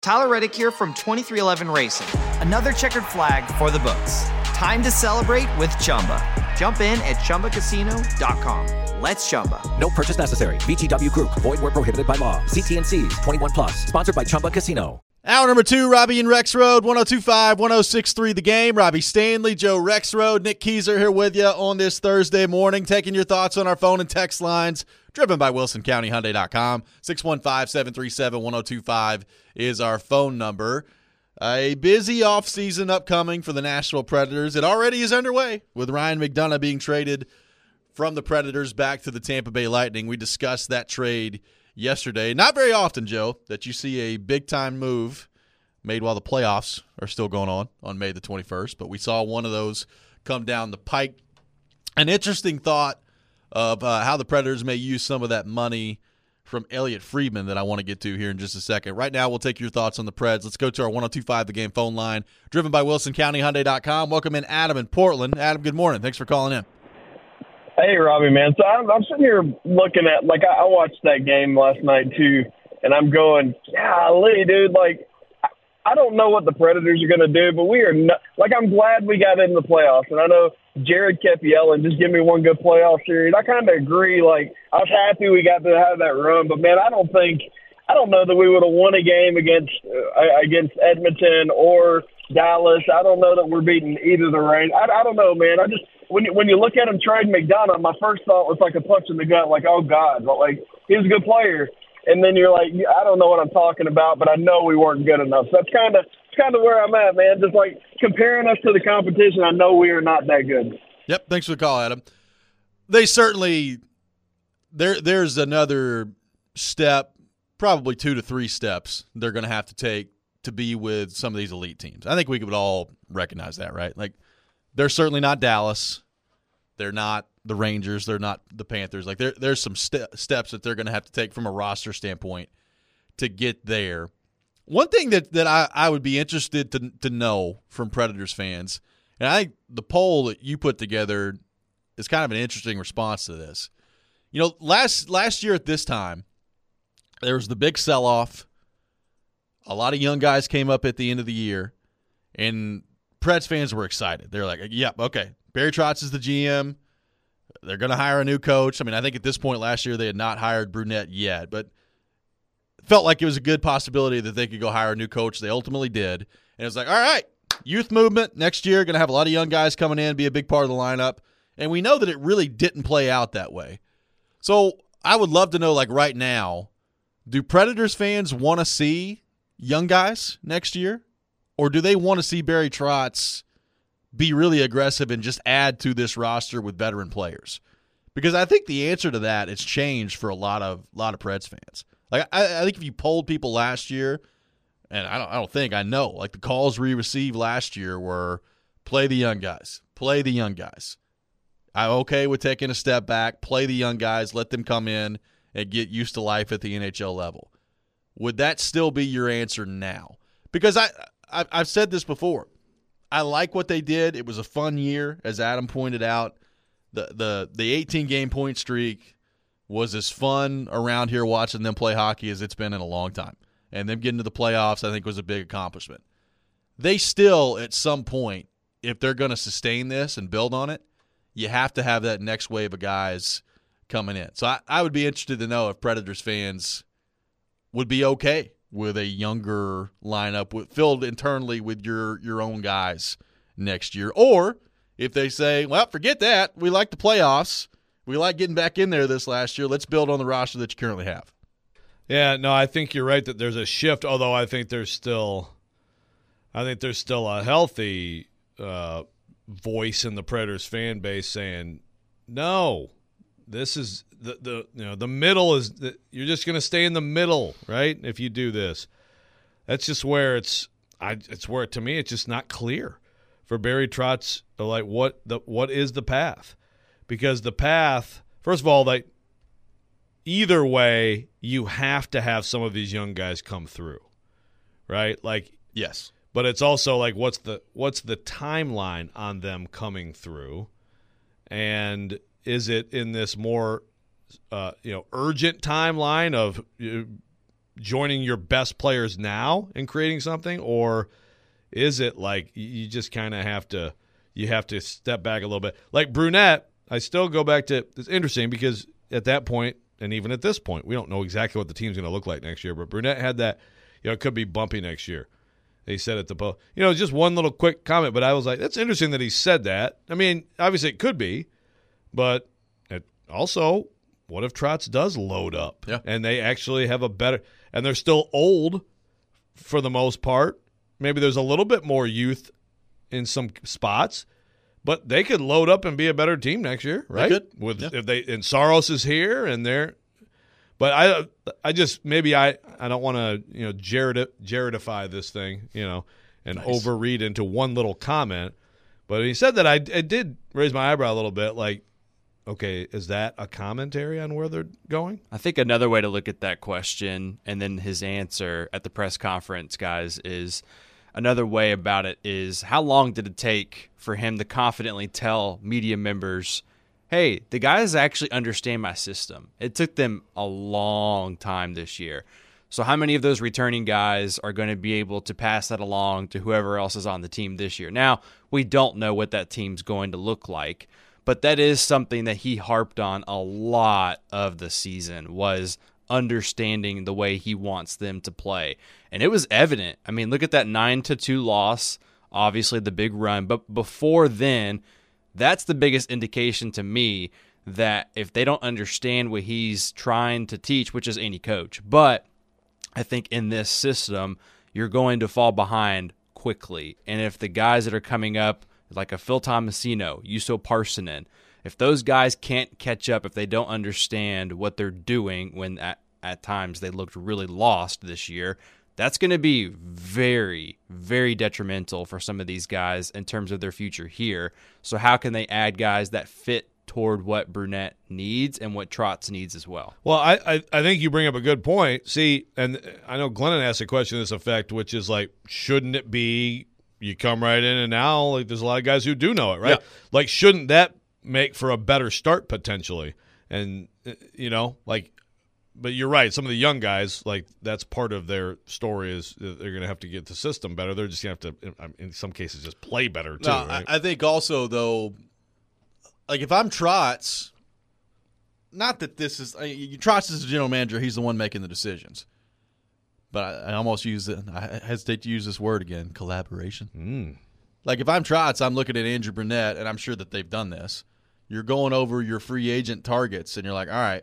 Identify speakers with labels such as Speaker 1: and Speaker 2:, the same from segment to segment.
Speaker 1: Tyler Reddick here from 2311 Racing. Another checkered flag for the books. Time to celebrate with Chumba. Jump in at ChumbaCasino.com. Let's Chumba.
Speaker 2: No purchase necessary. VGW Group. Void where prohibited by law. See T&Cs. 21 plus. Sponsored by Chumba Casino.
Speaker 3: Hour number 2, Robbie and Rexroad, 102.5, 106.3 The Game. Robbie Stanley, Joe Rexroad, Nick Keyser here with you on this Thursday morning, taking your thoughts on our phone and text lines, driven by WilsonCountyHyundai.com. 615-737-1025 is our phone number. A busy offseason upcoming for the Nashville Predators. It already is underway with Ryan McDonough being traded from the Predators back to the Tampa Bay Lightning. We discussed that trade yesterday. Not very often, Joe, that you see a big-time move made while the playoffs are still going on May the 21st, but we saw one of those come down the pike. An interesting thought of how the Predators may use some of that money from Elliot Friedman that I want to get to here in just a second. Right now, we'll take your thoughts on the Preds. Let's go to our 102.5 The Game phone line, driven by WilsonCountyHyundai.com. Welcome in Adam in Portland. Adam, good morning. Thanks for calling in.
Speaker 4: Hey, Robbie, man. So I'm sitting here looking at, I watched that game last night, too, and I'm going, golly, dude, I don't know what the Predators are going to do, but we are not, I'm glad we got in the playoffs. And I know Jared kept yelling, just give me one good playoff series. I kind of agree. I was happy we got to have that run, but, man, I don't know that we would have won a game against Edmonton or Dallas. I don't know that we're beating either the Rangers. I don't know, man. When you look at him trade McDonough, my first thought was like a punch in the gut, oh, God. But, he was a good player. And then you're like, I don't know what I'm talking about, but I know we weren't good enough. So that's kind of where I'm at, man. Just comparing us to the competition, I know we are not that good.
Speaker 3: Yep, thanks for the call, Adam. They certainly there's another step, probably 2 to 3 steps they're going to have to take to be with some of these elite teams. I think we would all recognize that, right? They're certainly not Dallas. They're not the Rangers. They're not the Panthers. There's some steps that they're going to have to take from a roster standpoint to get there. One thing that I would be interested to know from Predators fans, and I think the poll that you put together is kind of an interesting response to this. Last year at this time, there was the big sell-off. A lot of young guys came up at the end of the year, and Preds fans were excited. They're like, yep, okay, Barry Trotz is the GM. They're going to hire a new coach. I mean, I think at this point last year they had not hired Brunette yet, but it felt like it was a good possibility that they could go hire a new coach. They ultimately did. And it was like, all right, youth movement next year, going to have a lot of young guys coming in, be a big part of the lineup. And we know that it really didn't play out that way. So I would love to know, right now, do Predators fans want to see young guys next year? Or do they want to see Barry Trotz be really aggressive and just add to this roster with veteran players? Because I think the answer to that has changed for a lot of Preds fans. I think if you polled people last year, and I know the calls we received last year were play the young guys. I'm okay with taking a step back, play the young guys, let them come in and get used to life at the NHL level. Would that still be your answer now? Because I've said this before. I like what they did. It was a fun year, as Adam pointed out. The 18-game point streak was as fun around here watching them play hockey as it's been in a long time. And them getting to the playoffs, I think, was a big accomplishment. They still, at some point, if they're going to sustain this and build on it, you have to have that next wave of guys coming in. So I would be interested to know if Predators fans would be okay with a younger lineup filled internally with your own guys next year. Or if they say, well, forget that. We like the playoffs. We like getting back in there this last year. Let's build on the roster that you currently have.
Speaker 5: Yeah, no, I think you're right that there's a shift, although I think there's still a healthy voice in the Predators fan base saying, no, this is the middle is you're just going to stay in the middle, right? If you do this, that's just where it's where to me it's just not clear for Barry Trotz. What is the path? Because the path, first of all, either way, you have to have some of these young guys come through, right?
Speaker 3: Yes,
Speaker 5: but it's also what's the timeline on them coming through, and is it in this more urgent timeline of joining your best players now and creating something, or is it like you just kind of have to step back a little bit? Like Brunette, I still go back to, it's interesting because at that point, and even at this point, we don't know exactly what the team's going to look like next year, but Brunette had that, it could be bumpy next year. He said at the post, just one little quick comment, but I was like, that's interesting that he said that. I mean, obviously it could be, but also, what if Trotz does load up?
Speaker 3: Yeah.
Speaker 5: And they actually have a better – and they're still old for the most part. Maybe there's a little bit more youth in some spots, but they could load up and be a better team next year, right?
Speaker 3: They could.
Speaker 5: And Saros is here and they're – but I just – maybe I don't want to, Jaredify this thing, and overread into one little comment. But he said that I did raise my eyebrow a little bit, like, okay, is that a commentary on where they're going?
Speaker 6: I think another way to look at that question and then his answer at the press conference, guys, is another way about it is how long did it take for him to confidently tell media members, hey, the guys actually understand my system. It took them a long time this year. So how many of those returning guys are going to be able to pass that along to whoever else is on the team this year? Now, we don't know what that team's going to look like. But that is something that he harped on a lot of the season, was understanding the way he wants them to play. And it was evident. I mean, look at that 9-2 loss, obviously the big run. But before then, that's the biggest indication to me that if they don't understand what he's trying to teach, which is any coach, but I think in this system, you're going to fall behind quickly. And if the guys that are coming up, like a Phil Tomasino, Juuso Parssinen, if those guys can't catch up, if they don't understand what they're doing when at times they looked really lost this year, that's going to be very, very detrimental for some of these guys in terms of their future here. So how can they add guys that fit toward what Brunette needs and what Trotz needs as well?
Speaker 5: Well, I think you bring up a good point. See, and I know Glennon asked a question to this effect, which is like, shouldn't it be you come right in and now, like, there's a lot of guys who do know it, right? Yeah. Like, shouldn't that make for a better start potentially? And, but you're right. Some of the young guys, like, that's part of their story is they're going to have to get the system better. They're just going to have to, in some cases, just play better too.
Speaker 3: No,
Speaker 5: right?
Speaker 3: I think also, though, like, if I'm Trotz, not that this is Trotz is the general manager. He's the one making the decisions. But I almost I hesitate to use this word again, collaboration. Like, if I'm Trotz, I'm looking at Andrew Brunette, and I'm sure that they've done this. You're going over your free agent targets, and you're like, all right,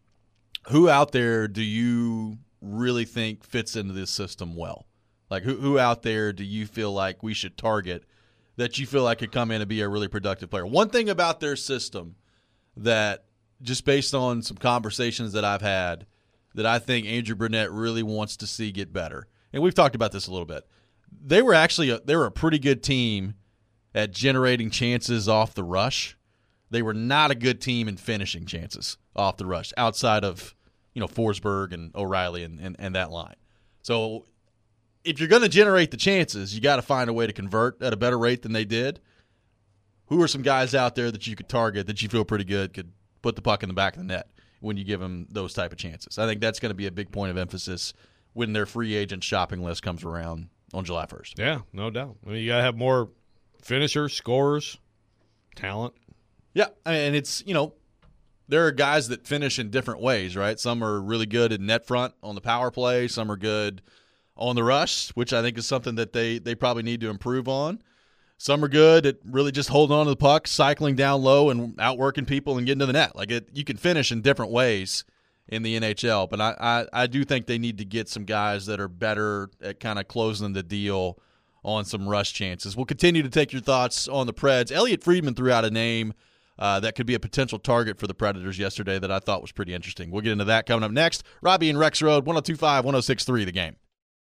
Speaker 3: who out there do you really think fits into this system well? Like, who out there do you feel like we should target that you feel like could come in and be a really productive player? One thing about their system that, just based on some conversations that I've had, that I think Andrew Brunette really wants to see get better. And we've talked about this a little bit. They were a pretty good team at generating chances off the rush. They were not a good team in finishing chances off the rush outside of, Forsberg and O'Reilly and that line. So if you're going to generate the chances, you got to find a way to convert at a better rate than they did. Who are some guys out there that you could target that you feel pretty good could put the puck in the back of the net when you give them those type of chances? I think that's going to be a big point of emphasis when their free agent shopping list comes around on July 1st.
Speaker 5: Yeah, no doubt. I mean, you got to have more finishers, scorers, talent.
Speaker 3: Yeah, and it's, there are guys that finish in different ways, right? Some are really good at net front on the power play. Some are good on the rush, which I think is something that they probably need to improve on. Some are good at really just holding on to the puck, cycling down low, and outworking people and getting to the net. Like, you can finish in different ways in the NHL, but I do think they need to get some guys that are better at kind of closing the deal on some rush chances. We'll continue to take your thoughts on the Preds. Elliot Friedman threw out a name that could be a potential target for the Predators yesterday that I thought was pretty interesting. We'll get into that coming up next. Robbie and Rex Road, 102.5, 106.3 The Game.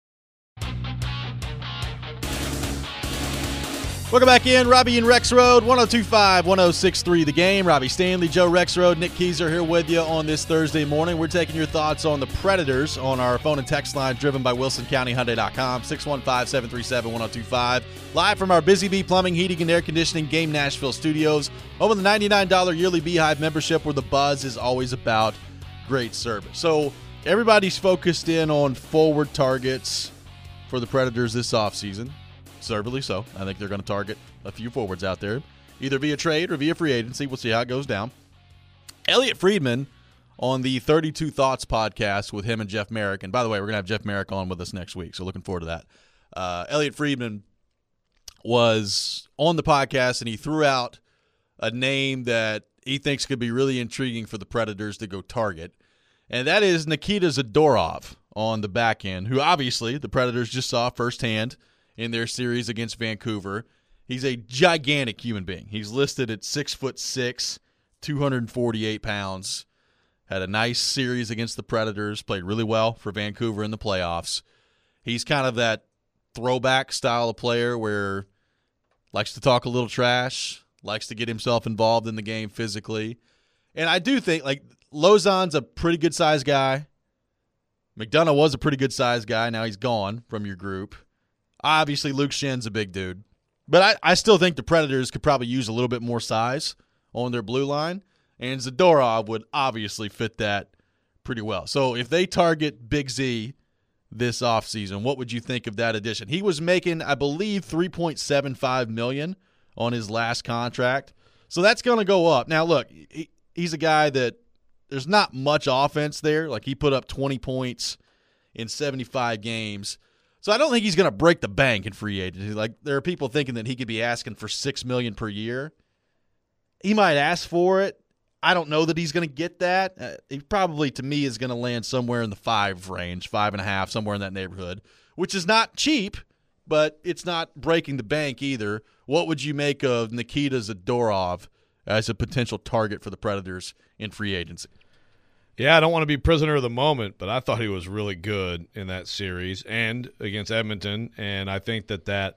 Speaker 3: Welcome back in. Robbie and Rex Road, 102.5, 106.3 The Game. Robbie Stanley, Joe Rex Road, Nick Keyser here with you on this Thursday morning. We're taking your thoughts on the Predators on our phone and text line driven by WilsonCountyHyundai.com, 615-737-1025. Live from our Busy Bee Plumbing, Heating, and Air Conditioning Game Nashville studios. Over the $99 yearly Beehive membership where the buzz is always about great service. So everybody's focused in on forward targets for the Predators this offseason. Deservedly so. I think they're going to target a few forwards out there, either via trade or via free agency. We'll see how it goes down. Elliot Friedman on the 32 Thoughts podcast with him and Jeff Merrick. And by the way, we're going to have Jeff Merrick on with us next week, so looking forward to that. Elliot Friedman was on the podcast, and he threw out a name that he thinks could be really intriguing for the Predators to go target, and that is Nikita Zadorov on the back end, who obviously the Predators just saw firsthand in their series against Vancouver. He's a gigantic human being. He's listed at 6'6", 248 pounds. Had a nice series against the Predators, played really well for Vancouver in the playoffs. He's kind of that throwback style of player where likes to talk a little trash, likes to get himself involved in the game physically. And I do think, like, Lauzon's a pretty good-sized guy. McDonough was a pretty good-sized guy. Now he's gone from your group. Obviously, Luke Schenn's a big dude. But I still think the Predators could probably use a little bit more size on their blue line. And Zadorov would obviously fit that pretty well. So if they target Big Z this offseason, what would you think of that addition? He was making, I believe, $3.75 million on his last contract. So that's going to go up. Now, look, he's a guy that there's not much offense there. Like, he put up 20 points in 75 games. So I don't think he's going to break the bank in free agency. Like, there are people thinking that he could be asking for $6 million per year. He might ask for it. I don't know that he's going to get that. He probably, to me, is going to land somewhere in the 5 range, 5.5, somewhere in that neighborhood, which is not cheap, but it's not breaking the bank either. What would you make of Nikita Zadorov as a potential target for the Predators in free agency?
Speaker 5: Yeah, I don't want to be prisoner of the moment, but I thought he was really good in that series and against Edmonton, and I think that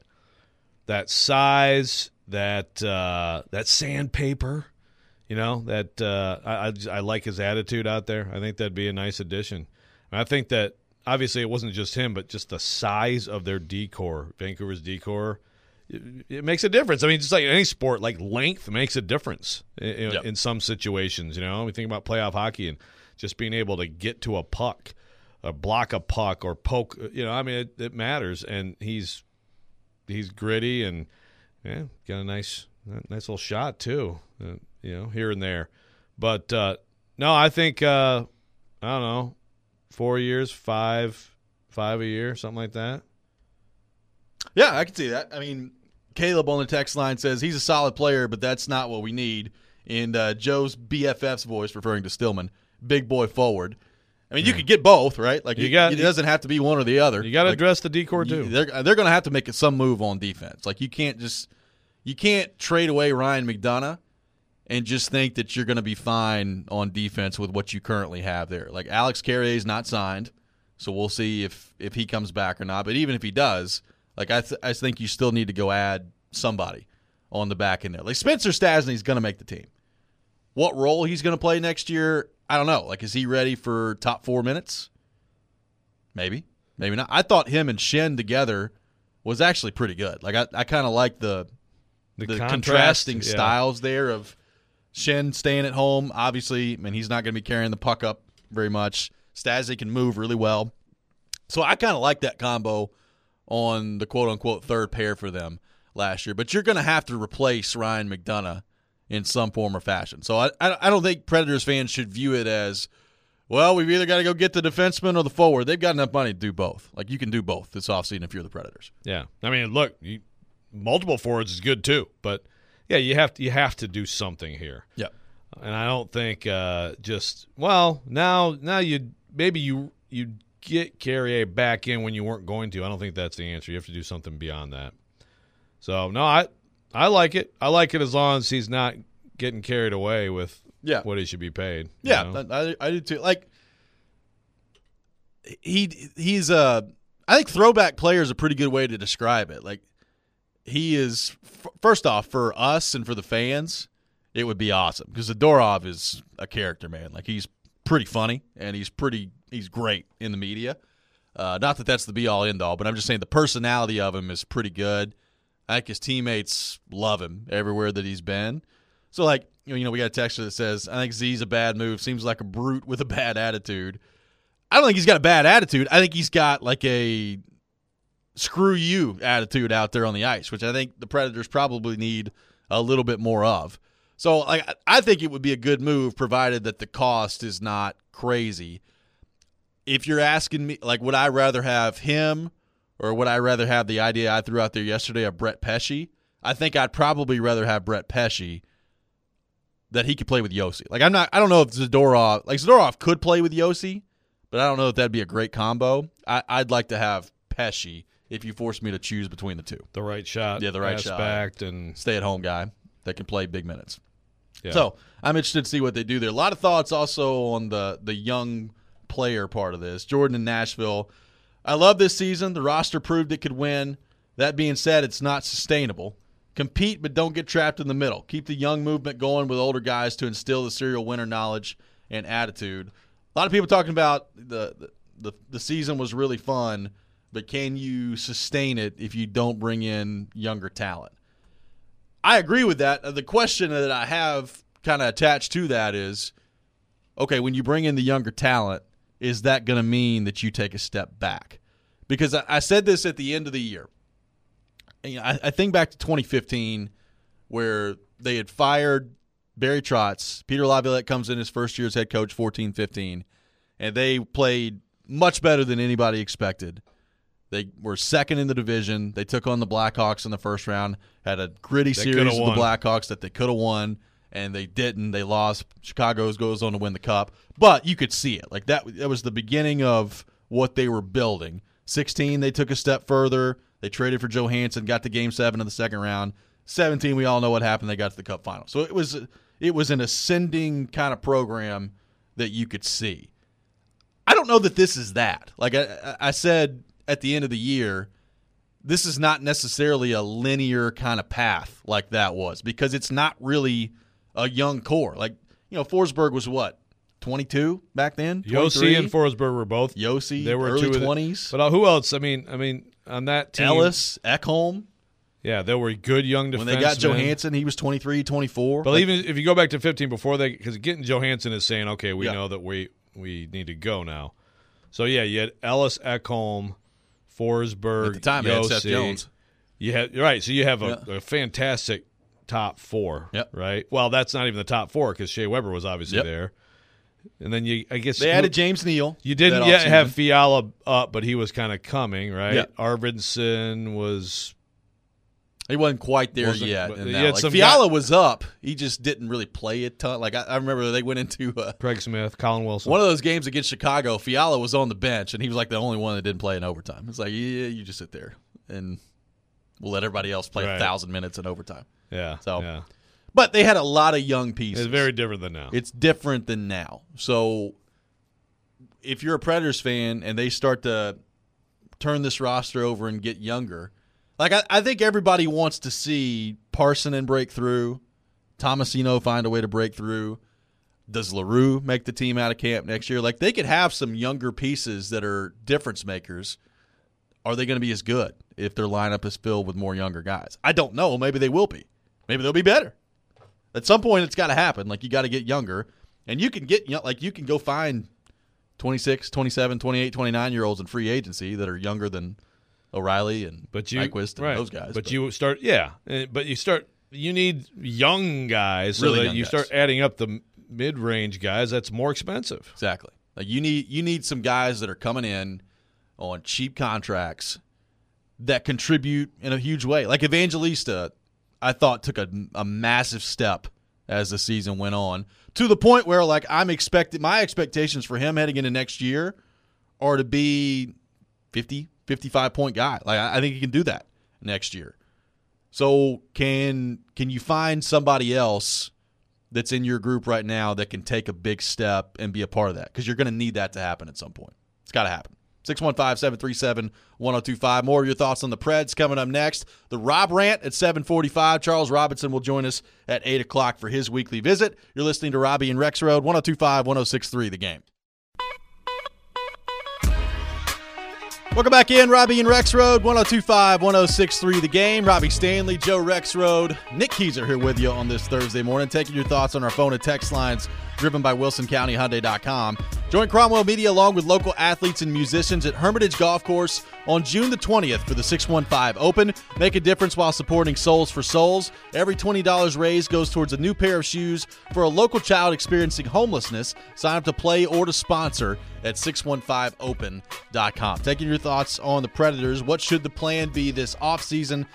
Speaker 5: size, that sandpaper, you know, that I like his attitude out there. I think that'd be a nice addition. And I think that obviously it wasn't just him, but just the size of their decor, Vancouver's decor, it makes a difference. I mean, just like any sport, like length makes a difference in some situations. You know, we think about playoff hockey and just being able to get to a puck, or block a puck, or poke. You know, I mean, it matters. And he's gritty and got a nice little shot too. You know, here and there. But no, I think I don't know, 4 years, five a year, something like that.
Speaker 3: Yeah, I can see that. I mean, Caleb on the text line says he's a solid player, but that's not what we need. In Joe's BFF's voice, referring to Stillman, big boy forward. I mean, you could get both, right? Like, it doesn't have to be one or the other.
Speaker 5: You got to address the decor too.
Speaker 3: They're going to have to make some move on defense. Like, you can't trade away Ryan McDonough and just think that you're going to be fine on defense with what you currently have there. Like, Alex Carrier is not signed, so we'll see if he comes back or not. But even if he does, like, I think you still need to go add somebody on the back end there. Like, Spencer Stastny's going to make the team. What role he's going to play next year, I don't know. Like, is he ready for top 4 minutes? Maybe. Maybe not. I thought him and Schenn together was actually pretty good. Like, I kind of like the contrasting styles there of Schenn staying at home. Obviously, I mean, he's not going to be carrying the puck up very much. Stastny can move really well. So I kind of like that combo on the quote-unquote third pair for them last year. But you're going to have to replace Ryan McDonough in some form or fashion. So I don't think Predators fans should view it as, well, we've either got to go get the defenseman or the forward. They've got enough money to do both. Like, you can do both this offseason if you're the Predators.
Speaker 5: Yeah. I mean, look, multiple forwards is good too. But, yeah, you have to do something here.
Speaker 3: Yeah.
Speaker 5: And I don't think now you get Carrier back in when you weren't going to. I don't think that's the answer. You have to do something beyond that. So, no, I like it. I like it as long as he's not getting carried away with what he should be paid.
Speaker 3: Yeah, you know? I do too. Like, he's I think throwback player is a pretty good way to describe it. Like, he is, first off, for us and for the fans, it would be awesome because Zadorov is a character, man. Like, he's pretty funny and he's great in the media. Not that that's the be-all, end-all, but I'm just saying the personality of him is pretty good. I think his teammates love him everywhere that he's been. So, like, you know, we got a texter that says, I think Z's a bad move. Seems like a brute with a bad attitude. I don't think he's got a bad attitude. I think he's got like a screw you attitude out there on the ice, which I think the Predators probably need a little bit more of. So like, I think it would be a good move provided that the cost is not crazy. If you're asking me, like, would I rather have him or would I rather have the idea I threw out there yesterday of Brett Pesce? I think I'd probably rather have Brett Pesce, that he could play with Yossi. Like, I don't know if Zadorov could play with Yossi, but I don't know if that'd be a great combo. I'd like to have Pesce if you force me to choose between the two.
Speaker 5: The right shot.
Speaker 3: Yeah, the right
Speaker 5: aspect
Speaker 3: shot.
Speaker 5: And
Speaker 3: stay-at-home guy that can play big minutes.
Speaker 5: yeah.
Speaker 3: So I'm interested to see what they do there. A lot of thoughts also on the young player part of this. Jordan in Nashville. I love this season. The roster proved it could win. That being said, it's not sustainable. Compete, but don't get trapped in the middle. Keep the young movement going with older guys to instill the serial winner knowledge and attitude. A lot of people talking about the season was really fun, but can you sustain it if you don't bring in younger talent? I agree with that. The question that I have kind of attached to that is, okay, when you bring in the younger talent, is that going to mean that you take a step back? Because I said this at the end of the year. I think back to 2015 where they had fired Barry Trotz. Peter Laviolette comes in his first year as head coach, 14-15, and they played much better than anybody expected. They were second in the division. They took on the Blackhawks in the first round, had a gritty series with the Blackhawks that they could have won, and they didn't. They lost. Chicago goes on to win the Cup. But you could see it. Like that was the beginning of what they were building. 16, they took a step further. They traded for Johansson, got to Game 7 of the second round. 17, we all know what happened. They got to the Cup final. So it was an ascending kind of program that you could see. I don't know that this is that. Like I said at the end of the year, this is not necessarily a linear kind of path like that was, because it's not really a young core. Like, Forsberg was what, 22 back then?
Speaker 5: Yossi and Forsberg were both.
Speaker 3: Yossi,
Speaker 5: they were
Speaker 3: early 20s.
Speaker 5: But who else? I mean, on that team,
Speaker 3: Ellis, Ekholm.
Speaker 5: Yeah, they were good young defensemen.
Speaker 3: When they got Johansson, he was 23, 24.
Speaker 5: But even if you go back to 15 before because getting Johansson is saying, okay, we know that we need to go now. So yeah, you had Ellis, Ekholm, Forsberg,
Speaker 3: at the time,
Speaker 5: Yossi.
Speaker 3: had Seth Jones.
Speaker 5: You had so you have a fantastic top four.
Speaker 3: Yep.
Speaker 5: Right. Well, that's not even the top four because Shea Weber was obviously there. And then they
Speaker 3: added James Neal.
Speaker 5: You didn't yet have Fiala up, but he was kind of coming, right? Yeah. Arvidsson was.
Speaker 3: He wasn't quite there yet.
Speaker 5: Like
Speaker 3: Fiala was up. He just didn't really play a ton. Like I remember they went into
Speaker 5: Craig Smith, Colin Wilson.
Speaker 3: One of those games against Chicago, Fiala was on the bench, and he was like the only one that didn't play in overtime. It's like, yeah, you just sit there, and we'll let everybody else play 1,000 minutes in overtime.
Speaker 5: Yeah.
Speaker 3: But they had a lot of young pieces.
Speaker 5: It's very different than now.
Speaker 3: It's different than now. So if you're a Predators fan and they start to turn this roster over and get younger, like I think everybody wants to see Parsonen break through, Tomasino find a way to break through. Does LaRue make the team out of camp next year? Like, they could have some younger pieces that are difference makers. Are they going to be as good if their lineup is filled with more younger guys? I don't know. Maybe they will be. Maybe they'll be better. At some point, it's got to happen. Like, you got to get younger. And you can you can go find 26, 27, 28, 29-year-olds in free agency that are younger than O'Reilly and Nyquist and those guys.
Speaker 5: But you need young guys so
Speaker 3: really
Speaker 5: that you start adding up the mid-range guys. That's more expensive.
Speaker 3: Exactly. Like, you need some guys that are coming in on cheap contracts that contribute in a huge way. Like Evangelista, I thought took a massive step as the season went on, to the point where, like, my expectations for him heading into next year are to be 50, 55-point guy. Like, I think he can do that next year. So can you find somebody else that's in your group right now that can take a big step and be a part of that? Because you're going to need that to happen at some point. It's got to happen. 615-737-1025. More of your thoughts on the Preds coming up next. The Rob Rant at 7:45. Charles Robinson will join us at 8 o'clock for his weekly visit. You're listening to Robbie and Rex Road, 102.5, 106.3 The Game. Welcome back in, Robbie and Rex Road, 102.5, 106.3 The Game. Robbie Stanley, Joe Rex Road, Nick Keyser here with you on this Thursday morning, taking your thoughts on our phone and text lines driven by WilsonCountyHyundai.com. Join Cromwell Media along with local athletes and musicians at Hermitage Golf Course on June the 20th for the 615 Open. Make a difference while supporting Souls for Souls. Every $20 raised goes towards a new pair of shoes for a local child experiencing homelessness. Sign up to play or to sponsor at 615open.com. Taking your thoughts on the Predators. What should the plan be this offseason?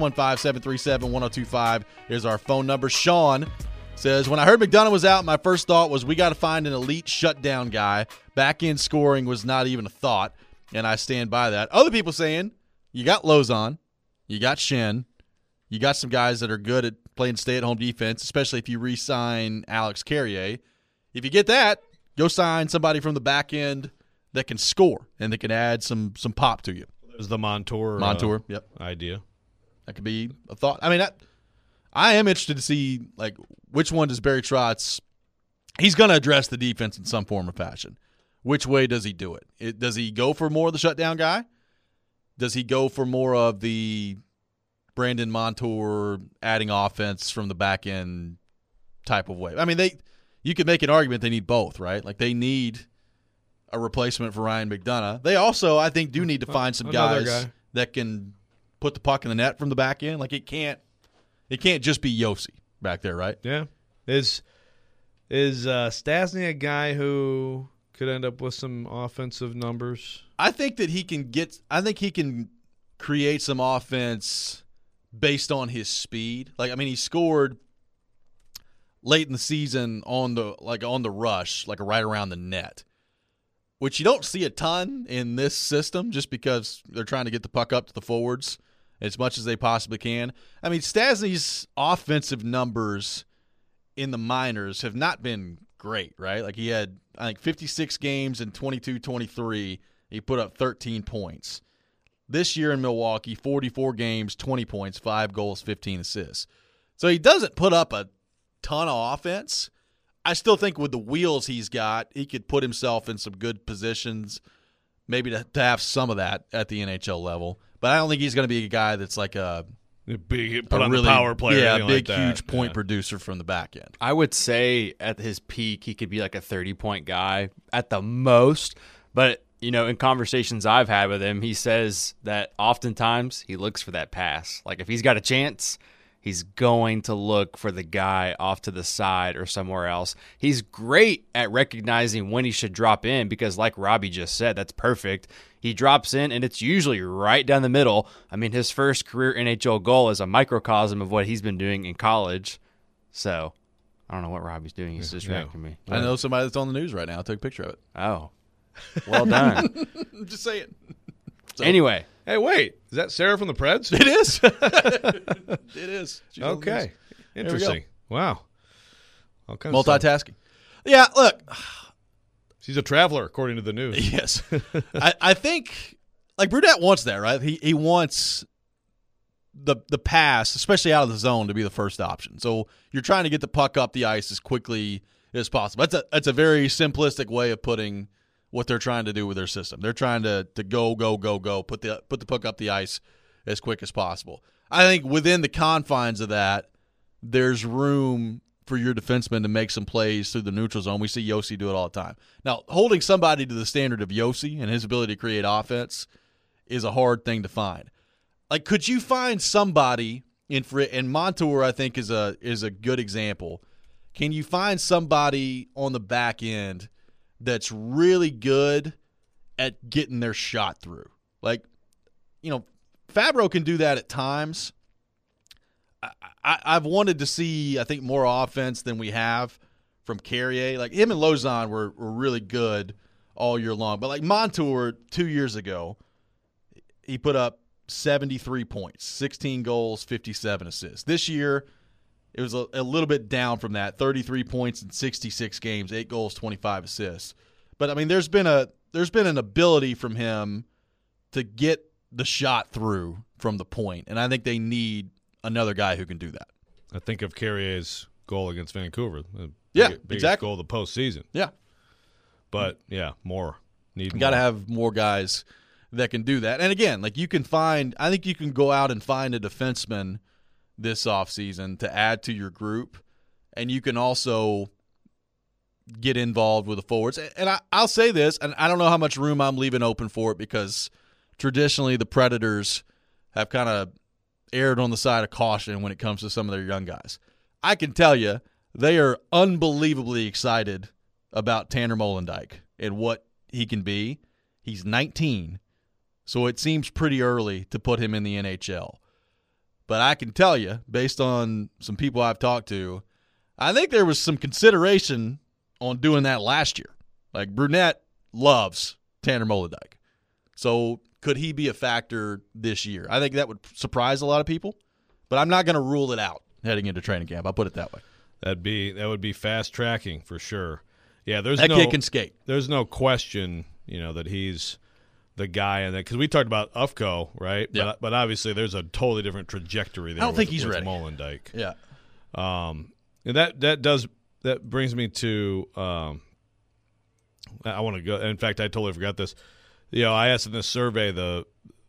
Speaker 3: 615-737-1025 is our phone number. Sean says, when I heard McDonough was out, my first thought was we got to find an elite shutdown guy. Back-end scoring was not even a thought, and I stand by that. Other people saying, you got Lozon, you got Shen, you got some guys that are good at playing stay-at-home defense, especially if you re-sign Alex Carrier. If you get that, go sign somebody from the back end that can score and that can add some pop to you.
Speaker 5: There's the Montour
Speaker 3: yep.
Speaker 5: idea.
Speaker 3: That could be a thought. I mean, I am interested to see, like, which one does Barry Trotz – he's going to address the defense in some form or fashion. Which way does he do it? Does he go for more of the shutdown guy? Does he go for more of the Brandon Montour adding offense from the back end type of way? I mean, you could make an argument they need both, right? Like, they need a replacement for Ryan McDonough. They also, I think, do need to find some guys that can put the puck in the net from the back end. Like, it can't just be Yossi back there, right?
Speaker 5: Yeah. Is Stastny a guy who could end up with some offensive numbers?
Speaker 3: I think that he can create some offense based on his speed. Like, I mean, he scored late in the season on the rush, like right around the net, which you don't see a ton in this system just because they're trying to get the puck up to the forwards as much as they possibly can. I mean, Stastny's offensive numbers in the minors have not been great, right? Like, he had, I think, 56 games in 22-23. He put up 13 points. This year in Milwaukee, 44 games, 20 points, 5 goals, 15 assists. So he doesn't put up a ton of offense. I still think with the wheels he's got, he could put himself in some good positions, maybe to have some of that at the NHL level. But I don't think he's going to be a guy that's like a
Speaker 5: big power player.
Speaker 3: Yeah,
Speaker 5: big,
Speaker 3: like that. Huge point producer from the back end.
Speaker 6: I would say at his peak, he could be like a 30-point guy at the most. But, in conversations I've had with him, he says that oftentimes he looks for that pass. Like, if he's got a chance, he's going to look for the guy off to the side or somewhere else. He's great at recognizing when he should drop in because, like Robbie just said, that's perfect. He drops in, and it's usually right down the middle. I mean, his first career NHL goal is a microcosm of what he's been doing in college. So, I don't know what Robbie's doing. He's distracting me.
Speaker 3: I know somebody that's on the news right now. I took a picture of it.
Speaker 6: Oh, well done.
Speaker 3: I'm just saying. So,
Speaker 6: anyway.
Speaker 5: Hey, wait. Is that Sarah from the Preds?
Speaker 3: It is. It is. She's
Speaker 5: okay. Interesting. Wow. All kinds
Speaker 3: multitasking. Yeah, look.
Speaker 5: She's a traveler, according to the news.
Speaker 3: Yes. I think, like, Brunette wants that, right? He wants the pass, especially out of the zone, to be the first option. So you're trying to get the puck up the ice as quickly as possible. That's a very simplistic way of putting what they're trying to do with their system. They're trying to go, put the puck up the ice as quick as possible. I think within the confines of that, there's room for your defenseman to make some plays through the neutral zone. We see Yossi do it all the time. Now, holding somebody to the standard of Yossi and his ability to create offense is a hard thing to find. Like, could you find somebody and Montour, I think, is a good example. Can you find somebody on the back end that's really good at getting their shot through? Like, Fabro can do that at times. I've wanted to see, I think, more offense than we have from Carrier. Like, him and Lozon were really good all year long. But, like, Montour 2 years ago, he put up 73 points, 16 goals, 57 assists. This year, it was a little bit down from that, 33 points in 66 games, 8 goals, 25 assists. But, I mean, there's been an ability from him to get the shot through from the point, and I think they need another guy who can do that.
Speaker 5: I think of Carrier's goal against Vancouver.
Speaker 3: Biggest
Speaker 5: exactly. Goal of the postseason.
Speaker 3: Yeah.
Speaker 5: But, more.
Speaker 3: Got to have more guys that can do that. And, again, like, I think you can go out and find a defenseman this offseason to add to your group, and you can also get involved with the forwards. And I'll say this, and I don't know how much room I'm leaving open for it because traditionally the Predators have kind of erred on the side of caution when it comes to some of their young guys. I can tell you they are unbelievably excited about Tanner Molendyk and what he can be. He's 19, so it seems pretty early to put him in the NHL. But I can tell you, based on some people I've talked to, I think there was some consideration on doing that last year. Like, Brunette loves Tanner Molendyk. So could he be a factor this year? I think that would surprise a lot of people, but I'm not going to rule it out heading into training camp. I'll put it that way.
Speaker 5: That would be fast tracking for sure. Yeah,
Speaker 3: that kid can skate.
Speaker 5: There's no question, that he's the guy in that, because we talked about Ufko, right?
Speaker 3: Yeah.
Speaker 5: But obviously there's a totally different trajectory there.
Speaker 3: I don't think he's ready.
Speaker 5: Molendyk.
Speaker 3: Yeah.
Speaker 5: And that brings me to I want to go. In fact, I totally forgot this. I asked in this survey the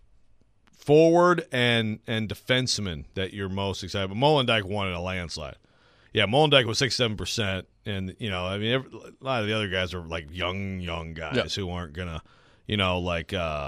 Speaker 5: forward and defenseman that you're most excited about. Molendyk won in a landslide. Yeah, Molendyk was 67%, and a lot of the other guys are like young guys who aren't gonna, like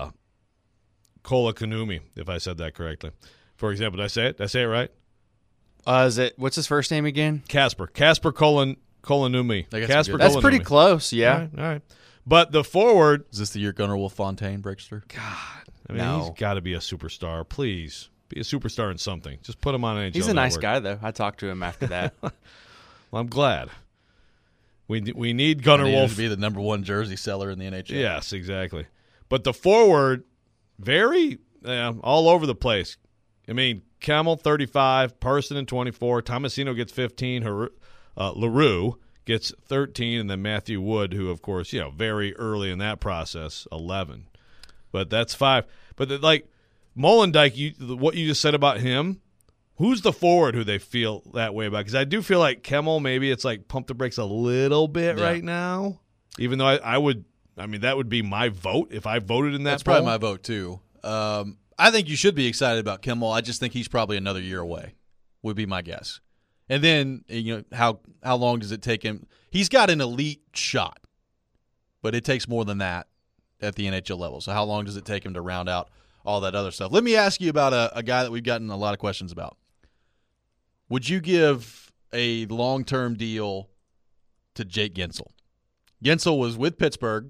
Speaker 5: Kola Kanumi, if I said that correctly. For example, did I say it? Did I say it right?
Speaker 6: What's his first name again?
Speaker 5: Casper Kolanumi.
Speaker 6: That's pretty close. Yeah.
Speaker 5: All right. But the forward,
Speaker 3: is this the year Gunnar Wolf-Fontaine breaks through?
Speaker 5: God, he's got to be a superstar. Please be a superstar in something. Just put him on NHL.
Speaker 6: He's a nice guy, though. I talked to him after that.
Speaker 5: Well, I'm glad. We need Gunnar Wolf
Speaker 3: to be the number one jersey seller in the NHL.
Speaker 5: Yes, exactly. But the forward, very all over the place. Kemmel 35, Parson 24, Tomasino gets 15, LaRue gets 13, and then Matthew Wood, who of course very early in that process, 11. But that's 5. But Molendyk, what you just said about him, who's the forward who they feel that way about? Because I do feel like Kemmel, maybe it's like pump the brakes a little bit right now. Even though I would, that would be my vote if I voted in that.
Speaker 3: That's probably my vote too. I think you should be excited about Kemmel. I just think he's probably another year away, would be my guess. And then how long does it take him? He's got an elite shot, but it takes more than that at the NHL level. So how long does it take him to round out all that other stuff? Let me ask you about a guy that we've gotten a lot of questions about. Would you give a long-term deal to Jake Gensel? Gensel was with Pittsburgh,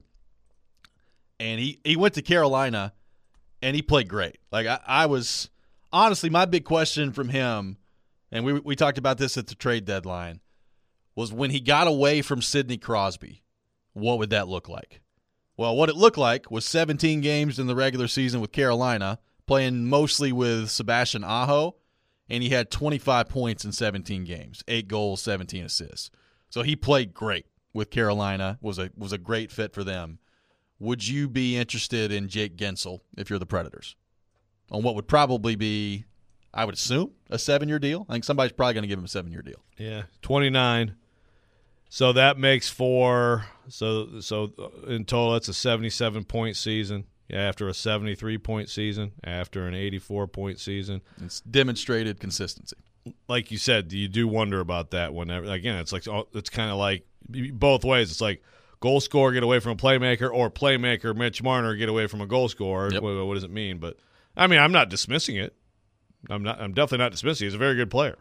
Speaker 3: and he went to Carolina, and he played great. Like, I was – honestly, my big question from him, and we talked about this at the trade deadline, was when he got away from Sidney Crosby, what would that look like? Well, what it looked like was 17 games in the regular season with Carolina, playing mostly with Sebastian Aho, and he had 25 points in 17 games, 8 goals, 17 assists. So he played great with Carolina, was a great fit for them. Would you be interested in Jake Gensel if you're the Predators on what would probably be, I would assume, a 7-year deal? I think somebody's probably going to give him a 7-year deal.
Speaker 5: Yeah, 29. So that makes for so in total that's a 77-point season. After a 73-point season, after an 84-point season.
Speaker 3: It's demonstrated consistency.
Speaker 5: Like you said, you do wonder about that whenever. Again, it's kind of like both ways. It's like goal scorer get away from a playmaker, or playmaker Mitch Marner get away from a goal scorer.
Speaker 3: Yep.
Speaker 5: What does it mean? But I'm not dismissing it. I'm definitely not dismissing it. He's a very good player.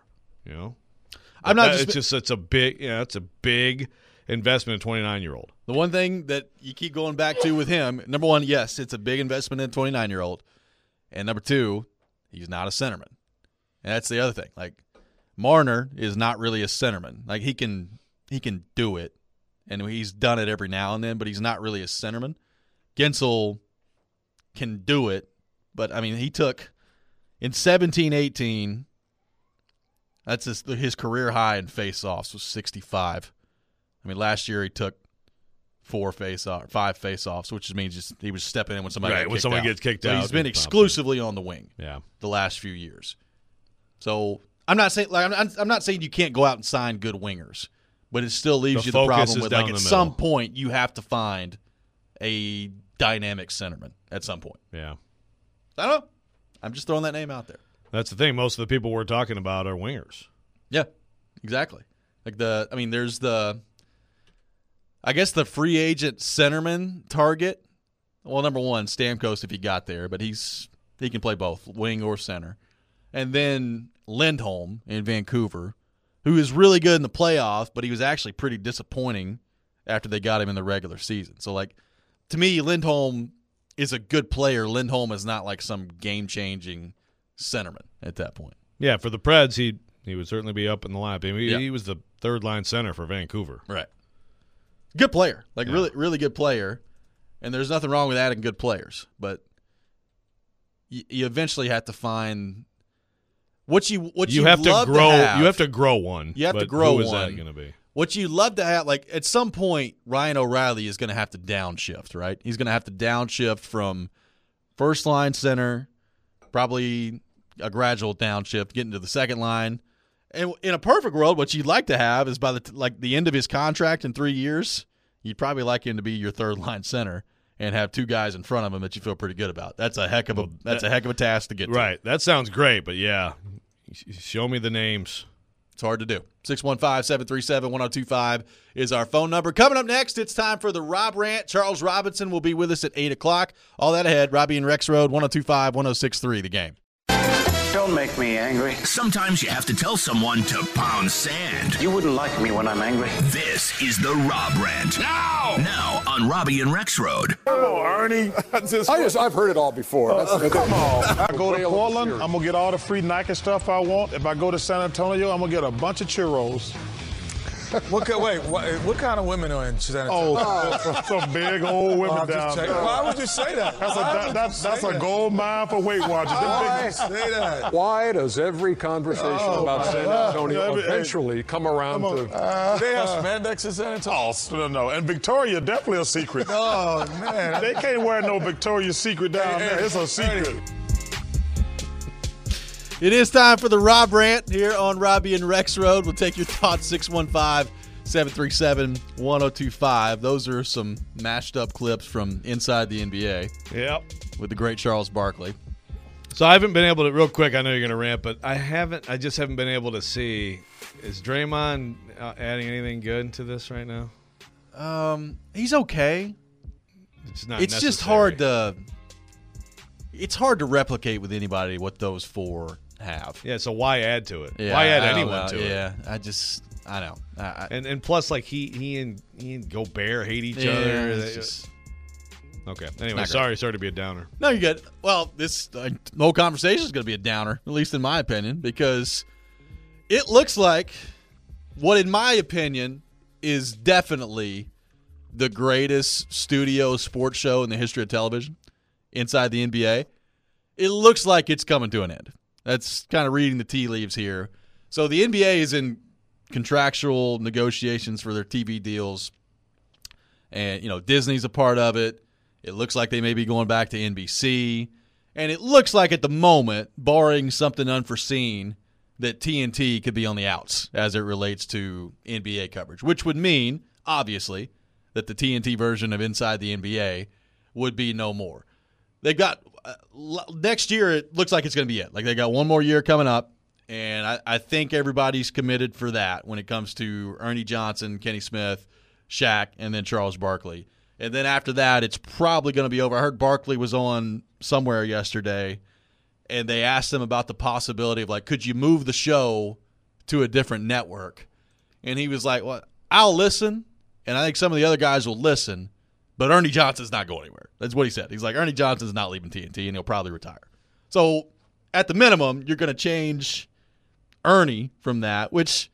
Speaker 3: I'm not.
Speaker 5: It's a big investment in a 29-year-old.
Speaker 3: The one thing that you keep going back to with him, number one, yes, it's a big investment in a 29-year-old. And number two, he's not a centerman. And that's the other thing. Like, Marner is not really a centerman. Like, he can do it, and he's done it every now and then, but he's not really a centerman. Gensel can do it, but, he took in 17-18, that's his career high in face-offs was 65. Last year he took 5 face-offs, which means he was stepping in when somebody
Speaker 5: gets kicked out.
Speaker 3: He's been exclusively on the wing.
Speaker 5: Yeah.
Speaker 3: The last few years. So I'm not saying I'm not saying you can't go out and sign good wingers, but it still leaves you the problem with at some point you have to find a dynamic centerman at some point.
Speaker 5: Yeah.
Speaker 3: I don't know. I'm just throwing that name out there.
Speaker 5: That's the thing. Most of the people we're talking about are wingers.
Speaker 3: Yeah, exactly. Like there's I guess the free agent centerman target. Well, number one, Stamkos if he got there, but he can play both, wing or center. And then Lindholm in Vancouver, who is really good in the playoffs, but he was actually pretty disappointing after they got him in the regular season. So, like, to me, Lindholm is a good player. Lindholm is not like some game-changing centerman at that point.
Speaker 5: Yeah, for the Preds, he would certainly be up in the lineup. I mean, he was the third-line center for Vancouver.
Speaker 3: Right. Good player. Like, really, really good player. And there's nothing wrong with adding good players. But you eventually have to find what you
Speaker 5: have to
Speaker 3: love
Speaker 5: grow.
Speaker 3: To have.
Speaker 5: You have to grow one.
Speaker 3: You have to grow
Speaker 5: who is
Speaker 3: one.
Speaker 5: that going to be?
Speaker 3: What you love to have, like at some point, Ryan O'Reilly is going to have to downshift, right? He's going to have to downshift from first line center, probably a gradual downshift, getting to the second line. And in a perfect world, what you'd like to have is by the end of his contract in 3 years, you'd probably like him to be your third line center and have two guys in front of him that you feel pretty good about. That's a heck of a task to get to.
Speaker 5: Right. That sounds great, but yeah, show me the names.
Speaker 3: It's hard to do. 615-737-1025 is our phone number. Coming up next, it's time for the Rob Rant. Charles Robinson will be with us at 8 o'clock. All that ahead, Robbie and Rex Road, 102.5, 106.3, The Game.
Speaker 7: Don't make me angry.
Speaker 8: Sometimes you have to tell someone to pound sand.
Speaker 7: You wouldn't like me when I'm angry.
Speaker 8: This is the Rob Rant. Now on Robbie and Rex Road.
Speaker 9: Come on, Ernie. I've heard it all before. Come on. I go to Portland, I'm going to get all the free Nike stuff I want. If I go to San Antonio, I'm going to get a bunch of churros.
Speaker 10: What kind of women are in San Antonio?
Speaker 9: Oh, some big old women down there.
Speaker 10: Why would you say that?
Speaker 9: That's a gold mine for Weight Watchers.
Speaker 10: Why say that?
Speaker 11: Why does every conversation about San Antonio eventually come around to...
Speaker 10: They have spandex in San Antonio?
Speaker 9: Oh, no. And Victoria, definitely a secret.
Speaker 10: Oh, man.
Speaker 9: They can't wear no Victoria's Secret down there. It's a secret.
Speaker 3: It is time for the Rob Rant here on Robbie and Rex Road. We'll take your thoughts, 615-737-1025. Those are some mashed up clips from inside the NBA.
Speaker 5: Yep.
Speaker 3: With the great Charles Barkley.
Speaker 5: So I haven't been able to, real quick, I know you're going to rant, but I just haven't been able to see, is Draymond adding anything good to this right now?
Speaker 3: He's okay.
Speaker 5: It's not
Speaker 3: necessary. Just hard to, it's hard to replicate with anybody what those four have.
Speaker 5: Yeah, so why add to it? Yeah, why add anyone to it?
Speaker 3: Yeah, I know.
Speaker 5: And plus, like, he and Gobert hate each other. Okay. Anyway, sorry to be a downer.
Speaker 3: No, you're good. Well, this whole conversation is going to be a downer, at least in my opinion, because it looks like what, in my opinion, is definitely the greatest studio sports show in the history of television, Inside the NBA. It looks like it's coming to an end. That's kind of reading the tea leaves here. So the NBA is in contractual negotiations for their TV deals, and Disney's a part of it. It looks like they may be going back to NBC, and it looks like at the moment, barring something unforeseen, that TNT could be on the outs as it relates to NBA coverage, which would mean, obviously, that the TNT version of Inside the NBA would be no more. They've got next year, it looks like it's going to be it. Like, they got one more year coming up, and I think everybody's committed for that when it comes to Ernie Johnson, Kenny Smith, Shaq, and then Charles Barkley. And then after that, it's probably going to be over. I heard Barkley was on somewhere yesterday, and they asked him about the possibility of, like, could you move the show to a different network? And he was like, well, I'll listen, and I think some of the other guys will listen, but Ernie Johnson's not going anywhere. That's what he said. He's like, Ernie Johnson's not leaving TNT, and he'll probably retire. So at the minimum, you're going to change Ernie from that, which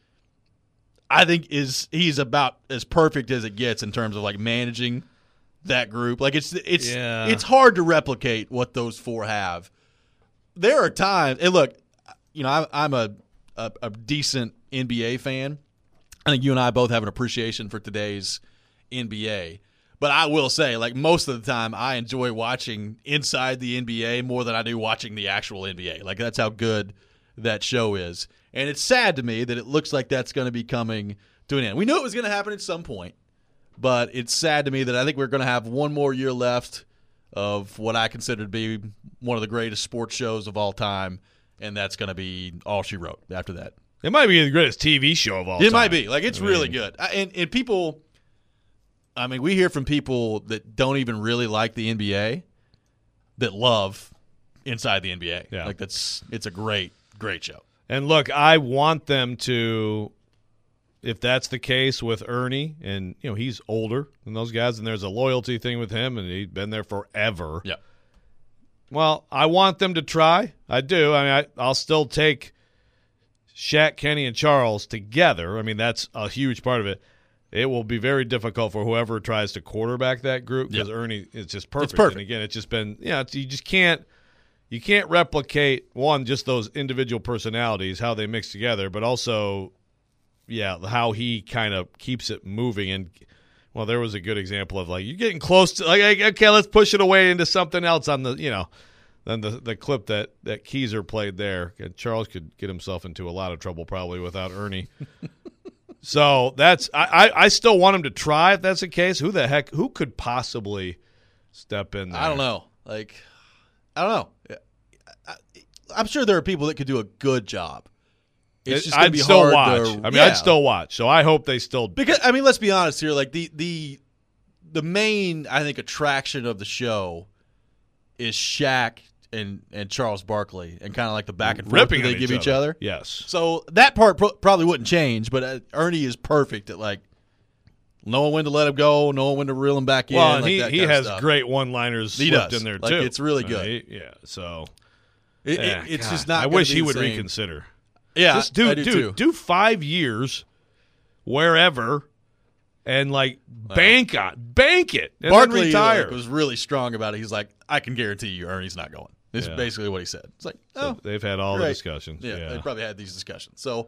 Speaker 3: I think he's about as perfect as it gets in terms of, like, managing that group. Like, it's hard to replicate what those four have. There are times, and look, I'm a decent NBA fan. I think you and I both have an appreciation for today's NBA. But I will say, like, most of the time, I enjoy watching Inside the NBA more than I do watching the actual NBA. Like, that's how good that show is. And it's sad to me that it looks like that's going to be coming to an end. We knew it was going to happen at some point, but it's sad to me that I think we're going to have one more year left of what I consider to be one of the greatest sports shows of all time, and that's going to be all she wrote after that.
Speaker 5: It might be the greatest TV show of all time.
Speaker 3: It might be. Like, it's really good. And people, I mean, we hear from people that don't even really like the NBA that love Inside the NBA.
Speaker 5: Yeah.
Speaker 3: Like it's a great show.
Speaker 5: And look, I want them to, if that's the case with Ernie, and he's older than those guys, and there's a loyalty thing with him, and he's been there forever.
Speaker 3: Yeah.
Speaker 5: Well, I want them to try. I do. I mean, I'll still take Shaq, Kenny, and Charles together. I mean, that's a huge part of it. It will be very difficult for whoever tries to quarterback that group because Ernie is just perfect.
Speaker 3: It's perfect.
Speaker 5: And again, it's just been, you just can't. You can't replicate, one, just those individual personalities, how they mix together, but also, how he kind of keeps it moving. And, well, there was a good example of, like, you're getting close to, like, okay, let's push it away into something else on the, than the clip that Keiser played there. And Charles could get himself into a lot of trouble probably without Ernie. So that's I still want him to try if that's the case. Who could possibly step in there?
Speaker 3: I don't know. I don't know. I'm sure there are people that could do a good job. It's just
Speaker 5: I'd
Speaker 3: be
Speaker 5: still
Speaker 3: hard
Speaker 5: watch. I'd still watch. So I hope they still
Speaker 3: because let's be honest here. Like the main I think attraction of the show is Shaq and Charles Barkley and kind of like the back and forth that they give each other.
Speaker 5: Yes.
Speaker 3: So that part probably wouldn't change. But Ernie is perfect at like knowing when to let him go, knowing when to reel him back in.
Speaker 5: Well, and
Speaker 3: like
Speaker 5: he has great one-liners slipped in there too.
Speaker 3: Like, it's really good.
Speaker 5: So
Speaker 3: it's just not.
Speaker 5: I wish he would
Speaker 3: same.
Speaker 5: reconsider.
Speaker 3: Yeah,
Speaker 5: just
Speaker 3: I do too.
Speaker 5: do 5 years wherever, and bank it, and
Speaker 3: Barkley
Speaker 5: then retire.
Speaker 3: was really strong about it. He's like, I can guarantee you, Ernie's not going. This is basically what he said. It's like,
Speaker 5: so they've had all the discussions.
Speaker 3: Yeah, they probably had these discussions. So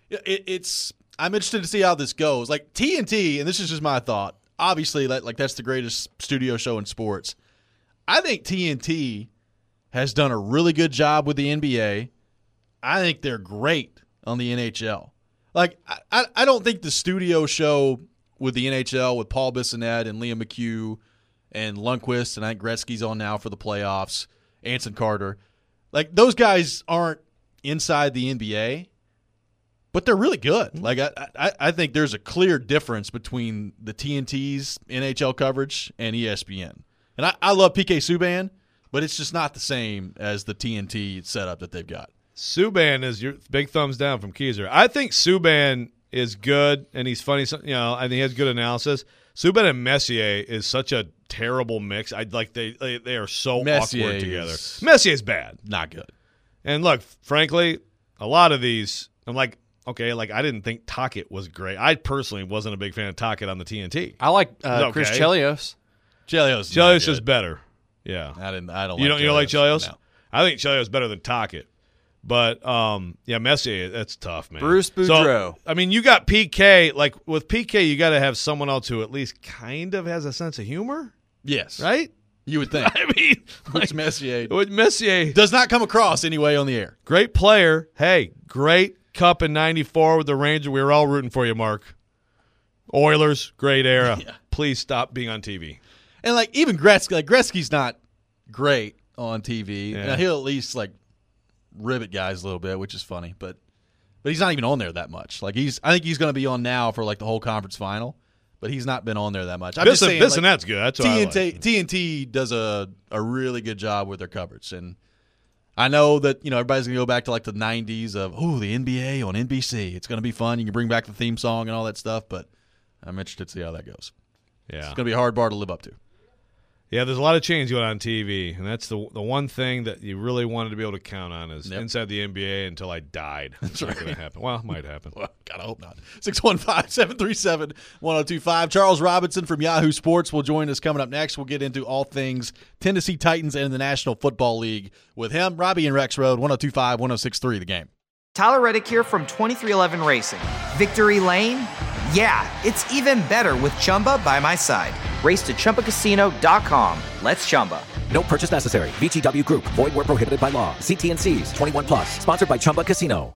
Speaker 3: it's. I'm interested to see how this goes. Like TNT, and this is just my thought. Obviously, that's the greatest studio show in sports. I think TNT has done a really good job with the NBA. I think they're great on the NHL. Like, I don't think the studio show with the NHL with Paul Bissonnette and Liam McHugh and Lundqvist, and I think Gretzky's on now for the playoffs, Anson Carter. Like, those guys aren't inside the NBA, but they're really good. Like, I think there's a clear difference between the TNT's NHL coverage and ESPN. And I love PK Subban, but it's just not the same as the TNT setup that they've got.
Speaker 5: Subban is your big thumbs down from Keiser. I think Subban is good, and he's funny. I think he has good analysis. Subban and Messier is such a terrible mix. They are so awkward together. Messier's bad,
Speaker 3: not good.
Speaker 5: And look, frankly, a lot of these, I'm like, okay, I didn't think Tocchet was great. I personally wasn't a big fan of Tocchet on the TNT.
Speaker 6: I like Chris Chelios.
Speaker 5: Chelios is better. Yeah,
Speaker 3: I don't.
Speaker 5: You don't like Chelios?
Speaker 3: No.
Speaker 5: I think Chelios is better than Tocchet. But, Messier, that's tough, man.
Speaker 6: Bruce Boudreau.
Speaker 5: So, I mean, you got PK. Like, with PK, you got to have someone else who at least kind of has a sense of humor.
Speaker 3: Yes.
Speaker 5: Right?
Speaker 3: You would think.
Speaker 5: I mean,
Speaker 3: which Messier
Speaker 5: does
Speaker 3: not come across anyway on the air.
Speaker 5: Great player. Hey, great cup in 94 with the Rangers. We were all rooting for you, Mark. Oilers, great era. Yeah. Please stop being on TV.
Speaker 3: And, even Gretzky. Gretzky's not great on TV.
Speaker 5: Yeah.
Speaker 3: Now, he'll at least, ribbit guys a little bit, which is funny, but he's not even on there that much. I think he's going to be on now for the whole conference final, but he's not been on there that much. I'm just saying,
Speaker 5: Bissonnette's good. That's what
Speaker 3: TNT does a really good job with their coverage, and I know that everybody's going to go back to the 90s of the NBA on NBC. It's going to be fun. You can bring back the theme song and all that stuff, but I'm interested to see how that goes.
Speaker 5: Yeah,
Speaker 3: it's going to be a hard bar to live up to.
Speaker 5: Yeah, there's a lot of change going on TV, and that's the one thing that you really wanted to be able to count on is inside the NBA until I died. That's not going to happen. Well, it might happen.
Speaker 3: Well, gotta hope not. 615-737-1025. Charles Robinson from Yahoo Sports will join us coming up next. We'll get into all things Tennessee Titans and the National Football League with him. Robbie and Rex Road, 102.5, 106.3 The Game.
Speaker 1: Tyler Reddick here from 2311 Racing. Victory Lane? Yeah, it's even better with Chumba by my side. Race to ChumbaCasino.com. Let's Chumba.
Speaker 2: No purchase necessary. VGW Group. Void where prohibited by law. See T&Cs. 21+. Sponsored by Chumba Casino.